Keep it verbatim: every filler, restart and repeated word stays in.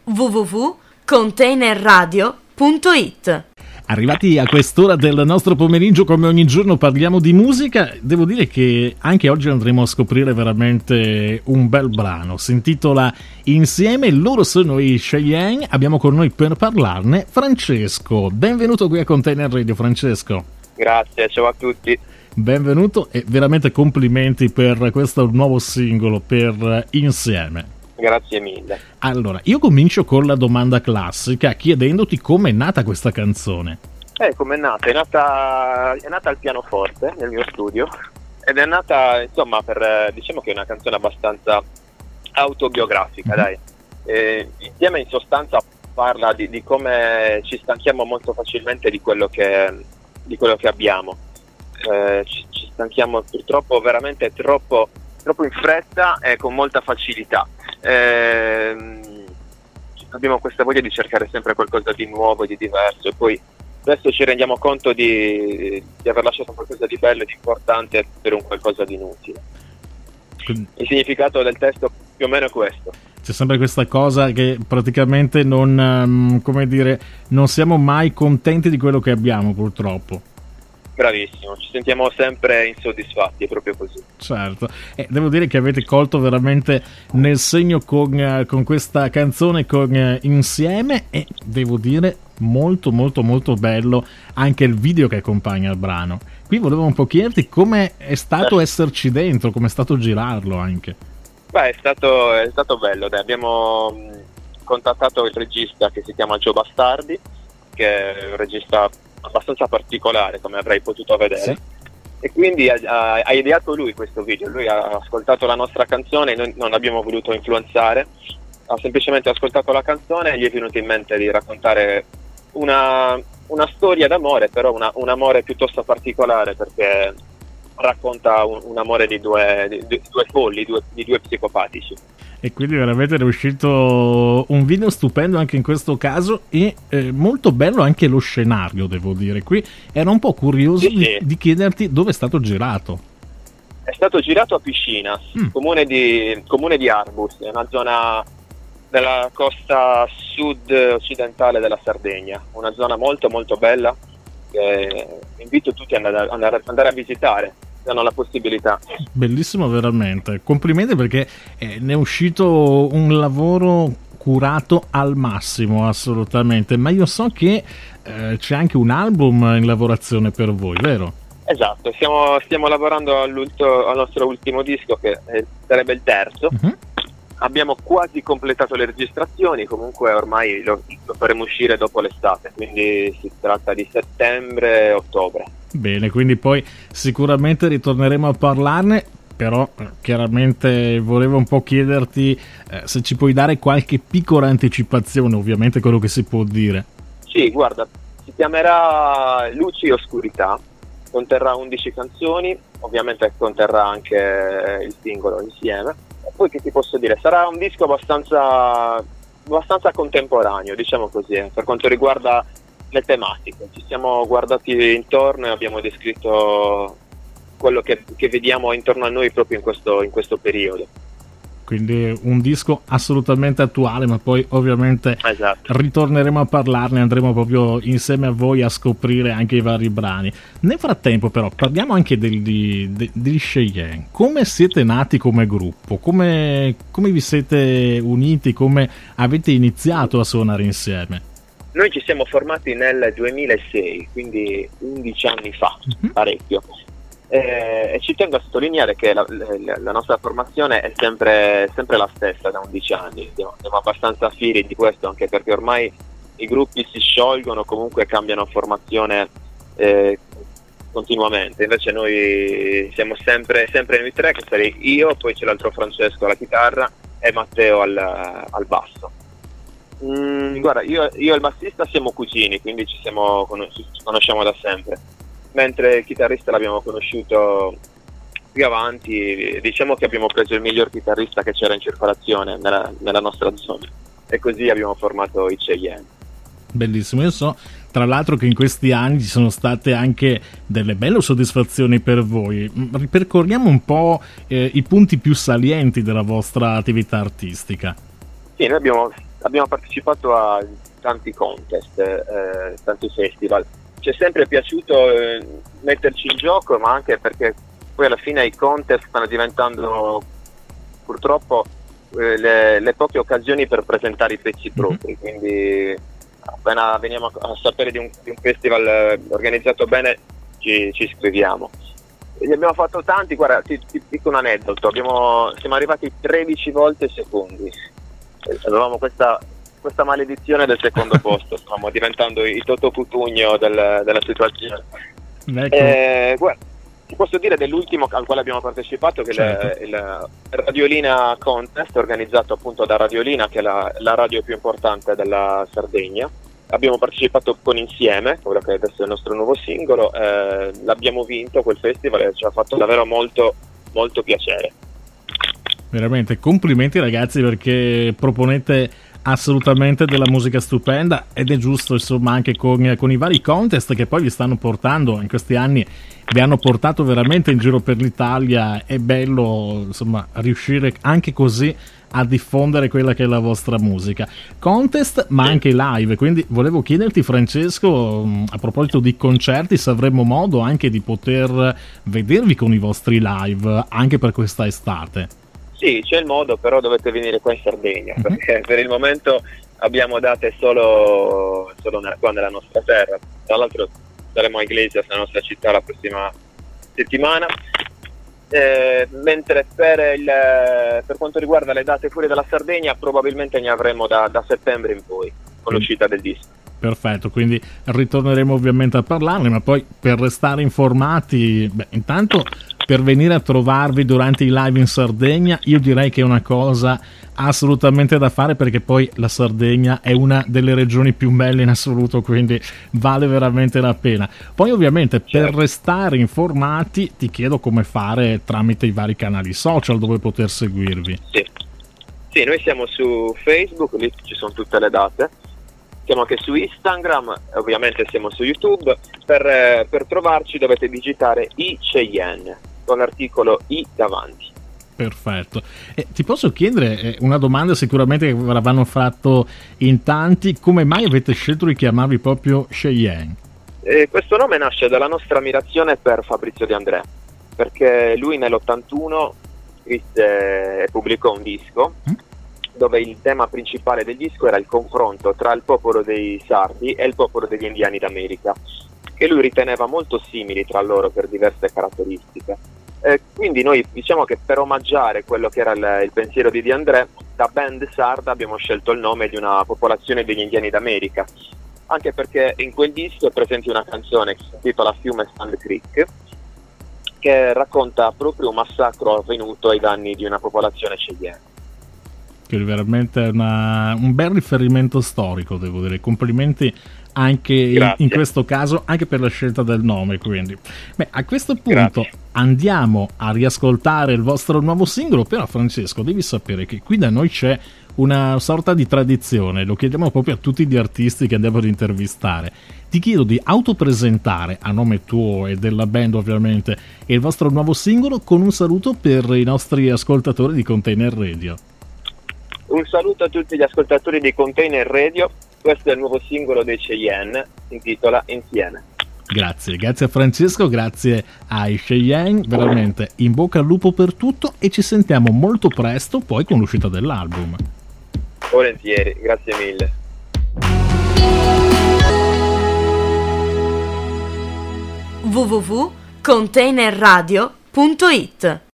w w w punto container radio punto it. Arrivati a quest'ora del nostro pomeriggio, come ogni giorno parliamo di musica. Devo dire che anche oggi andremo a scoprire veramente un bel brano. Si intitola Insieme, loro sono i Cheyenne. Abbiamo con noi per parlarne Francesco. Benvenuto qui a Container Radio, Francesco. Grazie, ciao a tutti. Benvenuto e veramente complimenti per questo nuovo singolo, per Insieme. Grazie mille. Allora, io comincio con la domanda classica chiedendoti come è nata questa canzone. Eh, come è nata? È nata è nata al pianoforte nel mio studio ed è nata, insomma, per diciamo che è una canzone abbastanza autobiografica, mm-hmm. dai. E, insieme in sostanza parla di, di come ci stanchiamo molto facilmente di quello che di quello che abbiamo. Eh, ci, ci stanchiamo purtroppo veramente troppo troppo in fretta e con molta facilità. Eh, abbiamo questa voglia di cercare sempre qualcosa di nuovo, di diverso, e poi adesso ci rendiamo conto di, di aver lasciato qualcosa di bello e di importante per un qualcosa di inutile. Il significato del testo più o meno è questo. C'è sempre questa cosa che praticamente non, um, come dire, non siamo mai contenti di quello che abbiamo, purtroppo. Bravissimo, ci sentiamo sempre insoddisfatti, è proprio così. Certo, e devo dire che avete colto veramente nel segno con, uh, con questa canzone, con uh, Insieme, e devo dire molto molto molto bello anche il video che accompagna il brano. Qui volevo un po' chiederti come è stato eh. esserci dentro, come è stato girarlo anche. Beh, è stato, è stato bello, dai. Abbiamo mh, contattato il regista che si chiama Joe Bastardi, che è un regista abbastanza particolare, come avrei potuto vedere, sì. E quindi ha, ha, ha ideato lui questo video. Lui ha ascoltato la nostra canzone, noi non l'abbiamo voluto influenzare, ha semplicemente ascoltato la canzone e gli è venuto in mente di raccontare una, una storia d'amore, però una, un amore piuttosto particolare, perché racconta un, un amore di due, di, di due folli, due, di due psicopatici. E quindi veramente è uscito un video stupendo anche in questo caso, e eh, molto bello anche lo scenario, devo dire. Qui ero un po' curioso sì, di, sì. di chiederti dove è stato girato. È stato girato a Piscina, mm. comune di comune di Arbus, è una zona della costa sud-occidentale della Sardegna, una zona molto molto bella che invito tutti ad andare, andare, andare a visitare. Hanno la possibilità. Bellissimo veramente, complimenti, perché eh, ne è uscito un lavoro curato al massimo, assolutamente. Ma io so che eh, c'è anche un album in lavorazione per voi, vero? Esatto, stiamo, stiamo lavorando al nostro ultimo disco, che eh, sarebbe il terzo. Uh-huh. Abbiamo quasi completato le registrazioni, comunque ormai lo, lo faremo uscire dopo l'estate, quindi si tratta di settembre-ottobre. Bene, quindi poi sicuramente ritorneremo a parlarne, però chiaramente volevo un po' chiederti eh, se ci puoi dare qualche piccola anticipazione, ovviamente quello che si può dire. Sì, guarda, si chiamerà Luci e Oscurità, conterrà undici canzoni, ovviamente conterrà anche il singolo Insieme. E poi che ti posso dire, sarà un disco abbastanza, abbastanza contemporaneo, diciamo così, eh, per quanto riguarda le tematiche. Ci siamo guardati intorno e abbiamo descritto quello che, che vediamo intorno a noi proprio in questo, in questo periodo. Quindi un disco assolutamente attuale, ma poi ovviamente esatto. ritorneremo a parlarne, andremo proprio insieme a voi a scoprire anche i vari brani. Nel frattempo però parliamo anche degli, degli Cheyenne. Come siete nati come gruppo? Come, come vi siete uniti? Come avete iniziato a suonare insieme? Noi ci siamo formati nel duemilasei, quindi undici anni fa, uh-huh. parecchio. Eh, e ci tengo a sottolineare che la, la, la nostra formazione è sempre, sempre la stessa da undici anni. Siamo, siamo abbastanza fieri di questo, anche perché ormai i gruppi si sciolgono, comunque cambiano formazione eh, continuamente. Invece noi siamo sempre, sempre noi tre, che sarei io, poi c'è l'altro Francesco alla chitarra e Matteo al, al basso. Mm, guarda, io, io e il bassista siamo cugini, quindi ci, siamo, ci conosciamo da sempre, mentre il chitarrista l'abbiamo conosciuto più avanti. Diciamo che abbiamo preso il miglior chitarrista che c'era in circolazione nella, nella nostra zona, e così abbiamo formato i Cheyenne. Bellissimo, io so tra l'altro che in questi anni ci sono state anche delle belle soddisfazioni per voi. Ripercorriamo un po' eh, i punti più salienti della vostra attività artistica. Sì, noi abbiamo abbiamo partecipato a tanti contest, eh, tanti festival. Ci è sempre piaciuto eh, metterci in gioco, ma anche perché poi alla fine i contest stanno diventando purtroppo eh, le, le poche occasioni per presentare i pezzi propri, mm-hmm. quindi appena veniamo a, a sapere di un, di un festival eh, organizzato bene ci, ci iscriviamo. E ne abbiamo fatto tanti, guarda, ti, ti dico un aneddoto, abbiamo, siamo arrivati tredici volte secondi, avevamo questa, questa maledizione del secondo posto, stavamo diventando i Toto Cutugno del, della situazione. Ecco. Eh, guarda, ti posso dire dell'ultimo al quale abbiamo partecipato, che certo. è il, il Radiolina Contest, organizzato appunto da Radiolina, che è la, la radio più importante della Sardegna. Abbiamo partecipato con Insieme, quello che adesso è il nostro nuovo singolo, eh, l'abbiamo vinto quel festival e ci ha fatto davvero molto, molto piacere. Veramente, complimenti ragazzi, perché proponete assolutamente della musica stupenda, ed è giusto insomma anche con, con i vari contest che poi vi stanno portando in questi anni, vi hanno portato veramente in giro per l'Italia. È bello insomma riuscire anche così a diffondere quella che è la vostra musica. Contest ma anche live, quindi volevo chiederti Francesco, a proposito di concerti, se avremo modo anche di poter vedervi con i vostri live anche per questa estate. Sì, c'è il modo, però dovete venire qua in Sardegna, uh-huh. perché per il momento abbiamo date solo, solo qua nella nostra terra. Tra l'altro saremo a Iglesias, nella nostra città, la prossima settimana. Eh, mentre per, il, per quanto riguarda le date fuori dalla Sardegna, probabilmente ne avremo da, da settembre in poi, con l'uscita del disco. Perfetto, quindi ritorneremo ovviamente a parlarne, ma poi per restare informati, beh, intanto per venire a trovarvi durante i live in Sardegna, io direi che è una cosa assolutamente da fare, perché poi la Sardegna è una delle regioni più belle in assoluto, quindi vale veramente la pena. Poi ovviamente per certo. restare informati ti chiedo come fare tramite i vari canali social dove poter seguirvi. Sì, sì, noi siamo su Facebook, lì ci sono tutte le date. Siamo anche su Instagram, ovviamente siamo su YouTube. Per, eh, per trovarci dovete digitare I Cheyenne con l'articolo I davanti. Perfetto. Eh, ti posso chiedere eh, una domanda sicuramente che ve l'avranno fatto in tanti: come mai avete scelto di chiamarvi proprio Cheyenne? Eh, questo nome nasce dalla nostra ammirazione per Fabrizio De André, perché lui nell'ottantuno scrisse e pubblicò un disco mm? dove il tema principale del disco era il confronto tra il popolo dei sardi e il popolo degli indiani d'America, che lui riteneva molto simili tra loro per diverse caratteristiche. Eh, quindi noi diciamo che per omaggiare quello che era il, il pensiero di De André, da band sarda abbiamo scelto il nome di una popolazione degli indiani d'America, anche perché in quel disco è presente una canzone che si intitola Fiume Sand Creek, che racconta proprio un massacro avvenuto ai danni di una popolazione Cheyenne. Che è veramente una, un bel riferimento storico, devo dire. Complimenti anche in, in questo caso, anche per la scelta del nome. Quindi, beh, a questo punto Grazie. andiamo a riascoltare il vostro nuovo singolo. Però Francesco, devi sapere che qui da noi c'è una sorta di tradizione, lo chiediamo proprio a tutti gli artisti che andiamo ad intervistare. Ti chiedo di autopresentare a nome tuo e della band ovviamente il vostro nuovo singolo con un saluto per i nostri ascoltatori di Container Radio. Un saluto a tutti gli ascoltatori di Container Radio, questo è il nuovo singolo dei Cheyenne, si intitola Insieme. Grazie, grazie a Francesco, grazie ai Cheyenne, veramente in bocca al lupo per tutto e ci sentiamo molto presto poi con l'uscita dell'album. Volentieri, grazie mille. w w w punto container radio punto it